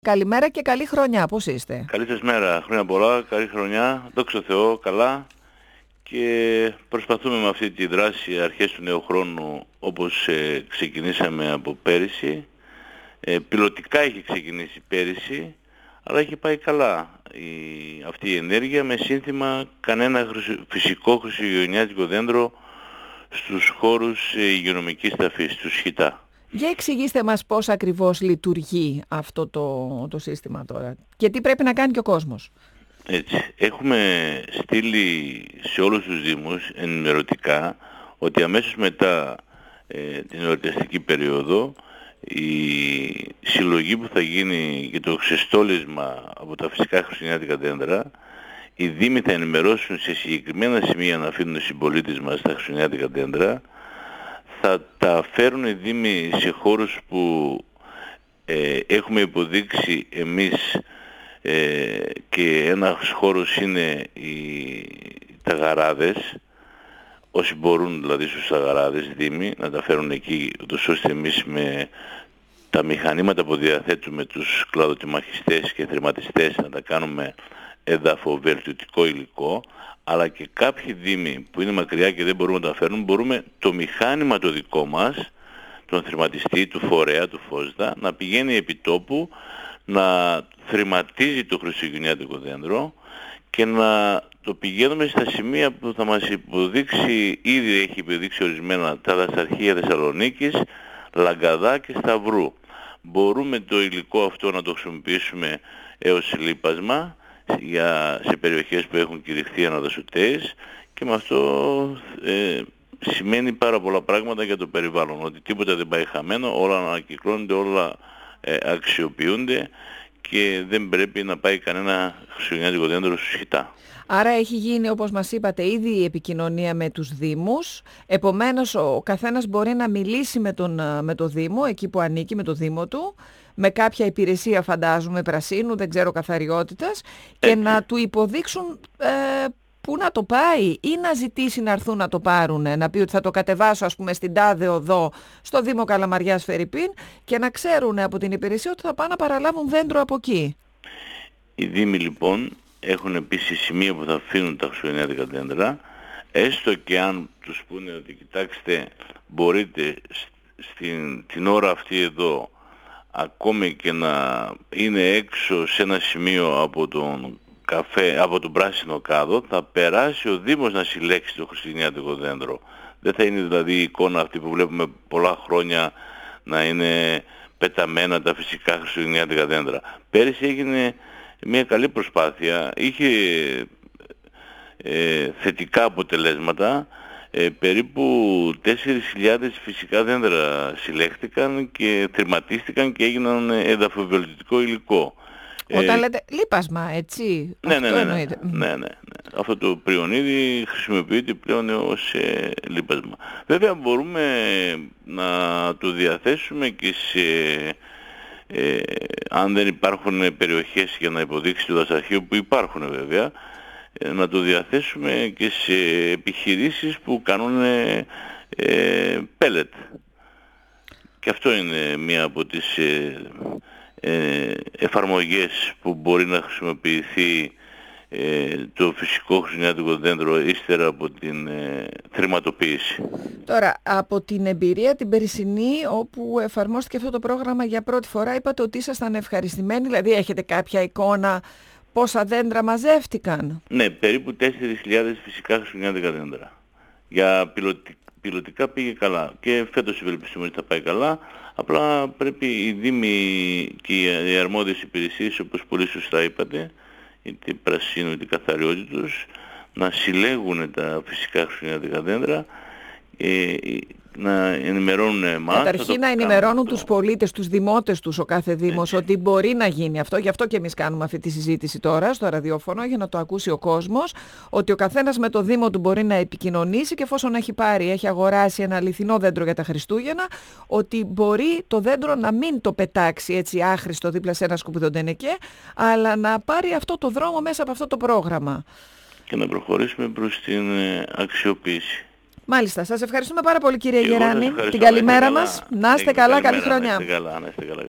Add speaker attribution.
Speaker 1: Καλημέρα και καλή χρονιά. Πώς είστε?
Speaker 2: Καλή σας μέρα. Χρόνια πολλά, καλή χρονιά. Δόξα τω Θεώ, καλά. Και προσπαθούμε με αυτή τη δράση αρχές του νέου χρόνου, όπως ξεκινήσαμε από πέρυσι. Πιλωτικά έχει ξεκινήσει πέρυσι, αλλά έχει πάει καλά αυτή η ενέργεια με σύνθημα κανένα φυσικό χριστουγεννιάτικο δέντρο στους χώρους υγειονομικής ταφής, στους ΧΙΤΑ.
Speaker 1: Για εξηγήστε μας πώς ακριβώς λειτουργεί αυτό το σύστημα τώρα και τι πρέπει να κάνει και ο κόσμος.
Speaker 2: Έτσι, έχουμε στείλει σε όλους τους Δήμους ενημερωτικά ότι αμέσως μετά την εορταστική περίοδο η συλλογή που θα γίνει για το ξεστόλισμα από τα φυσικά χριστουγεννιάτικα δέντρα, οι Δήμοι θα ενημερώσουν σε συγκεκριμένα σημεία να αφήνουν οι συμπολίτες μας τα χριστουγεννιάτικα δέντρα, θα τα φέρουν οι Δήμοι σε χώρους που έχουμε υποδείξει εμείς, και ένας χώρος είναι τα γαράδες, όσοι μπορούν δηλαδή στους γαράδες Δήμοι να τα φέρουν εκεί, ούτως ώστε εμείς με τα μηχανήματα που διαθέτουμε τους κλαδοτιμαχιστές και θρηματιστές να τα κάνουμε εδαφοβελτιωτικό υλικό, αλλά και κάποιοι Δήμοι που είναι μακριά και δεν μπορούμε να τα φέρουν, μπορούμε το μηχάνημα το δικό μας, τον θρηματιστή, του φορέα, του Φώσδα, να πηγαίνει επί τόπου, να θρηματίζει το χριστουγεννιάτικο δέντρο και να το πηγαίνουμε στα σημεία που θα μας υποδείξει, ήδη έχει υποδείξει ορισμένα, τα δασαρχεία Θεσσαλονίκης, Λαγκαδά και Σταυρού. Μπορούμε το υλικό αυτό να το χρησιμοποιήσουμε έως λίπασμα σε περιοχές που έχουν κηρυχθεί αναδασωτές, και με αυτό σημαίνει πάρα πολλά πράγματα για το περιβάλλον, ότι τίποτα δεν πάει χαμένο, όλα ανακυκλώνονται, όλα αξιοποιούνται και δεν πρέπει να πάει κανένα χριστουγεννιάτικο δέντρο στους ΧΙΤΑ.
Speaker 1: Άρα έχει γίνει, όπως μας είπατε, ήδη η επικοινωνία με τους Δήμους. Επομένως ο καθένας μπορεί να μιλήσει με το Δήμο, εκεί που ανήκει, με το Δήμο του, με κάποια υπηρεσία φαντάζομαι πρασίνου, δεν ξέρω, καθαριότητας, και να του υποδείξουν πού να το πάει, ή να ζητήσει να έρθουν να το πάρουν, να πει ότι θα το κατεβάσω ας πούμε στην τάδε οδό στο Δήμο Καλαμαριάς Φερρυπίν, και να ξέρουν από την υπηρεσία ότι θα πάνε να παραλάβουν δέντρο από εκεί.
Speaker 2: Οι Δήμοι λοιπόν έχουν επίσης σημεία που θα αφήνουν τα χριστουγεννιάτικα δέντρα, έστω και αν τους πούνε ότι κοιτάξτε, μπορείτε την ώρα αυτή εδώ ακόμη και να είναι έξω σε ένα σημείο από τον πράσινο κάδο, θα περάσει ο Δήμος να συλλέξει το χριστουγεννιάτικο δέντρο. Δεν θα είναι δηλαδή η εικόνα αυτή που βλέπουμε πολλά χρόνια, να είναι πεταμένα τα φυσικά χριστουγεννιάτικα δέντρα. Πέρυσι έγινε μια καλή προσπάθεια, είχε θετικά αποτελέσματα, περίπου 4.000 φυσικά δέντρα συλλέχθηκαν και θρηματίστηκαν και έγιναν εδαφοβελτιωτικό υλικό.
Speaker 1: Όταν λέτε λίπασμα, έτσι.
Speaker 2: Ναι. Αυτό το πριονίδι χρησιμοποιείται πλέον ως λίπασμα. Βέβαια μπορούμε να το διαθέσουμε και αν δεν υπάρχουν περιοχές για να υποδείξει το δασαρχείο, που υπάρχουν βέβαια, να το διαθέσουμε και σε επιχειρήσεις που κάνουν πέλετ. Και αυτό είναι μία από τις εφαρμογές που μπορεί να χρησιμοποιηθεί το φυσικό χριστουγεννιάτικο δέντρο ύστερα από την θρηματοποίηση.
Speaker 1: Τώρα, από την εμπειρία την περσινή, όπου εφαρμόστηκε αυτό το πρόγραμμα για πρώτη φορά, είπατε ότι ήσασταν ευχαριστημένοι, δηλαδή έχετε κάποια εικόνα πόσα δέντρα μαζεύτηκαν?
Speaker 2: Ναι, περίπου 4.000 φυσικά χριστουγεννιάτικα δέντρα. Για πιλωτικά πήγε καλά και φέτος ευελπιστούμε ότι θα πάει καλά. Απλά πρέπει οι Δήμοι και οι αρμόδιες υπηρεσίες, όπως πολύ σωστά είπατε, είτε πρασίνου είτε καθαριότητος, να συλλέγουν τα φυσικά χριστουγεννιάτικα δέντρα, να ενημερώνουν εμάς.
Speaker 1: Καταρχήν να ενημερώνουν τους πολίτες, τους δημότες τους, ο κάθε Δήμος, ότι μπορεί να γίνει αυτό. Γι' αυτό και εμείς κάνουμε αυτή τη συζήτηση τώρα στο ραδιόφωνο, για να το ακούσει ο κόσμος, ότι ο καθένας με το Δήμο του μπορεί να επικοινωνήσει, και εφόσον έχει αγοράσει ένα αληθινό δέντρο για τα Χριστούγεννα, ότι μπορεί το δέντρο να μην το πετάξει έτσι άχρηστο δίπλα σε ένα σκουπιδοντενεκέ, αλλά να πάρει αυτό το δρόμο μέσα από αυτό το πρόγραμμα.
Speaker 2: Και να προχωρήσουμε προς την αξιοποίηση.
Speaker 1: Μάλιστα. Σας ευχαριστούμε πάρα πολύ, κύριε Γεράνη. Την καλημέρα μας. Να είστε καλά, καλή χρονιά.
Speaker 2: Να είστε καλά.